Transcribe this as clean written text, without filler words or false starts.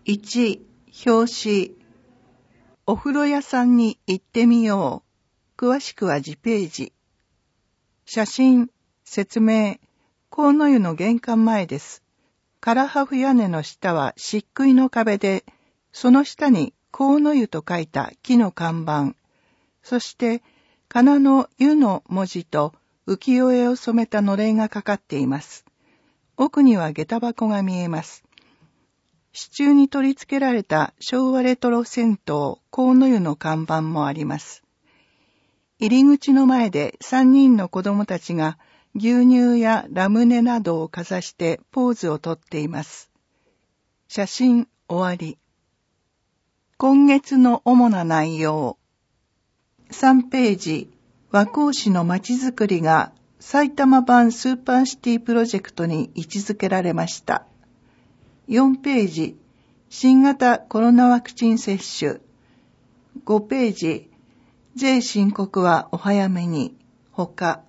1、表紙。お風呂屋さんに行ってみよう。詳しくは次ページ。写真、説明。河野湯の玄関前です。唐破風屋根の下は漆喰の壁で、その下に河野湯と書いた木の看板。そして、仮名の湯の文字と浮世絵を染めたのれんがかかっています。奥には下駄箱が見えます。支柱に取り付けられた昭和レトロ銭湯河野湯の看板もあります。入り口の前で3人の子供たちが牛乳やラムネなどをかざしてポーズをとっています。写真終わり。今月の主な内容。3ページ、和光市のまちづくりが埼玉版スーパーシティプロジェクトに位置づけられました。4ページ、新型コロナワクチン接種。5ページ、税申告はお早めに、他。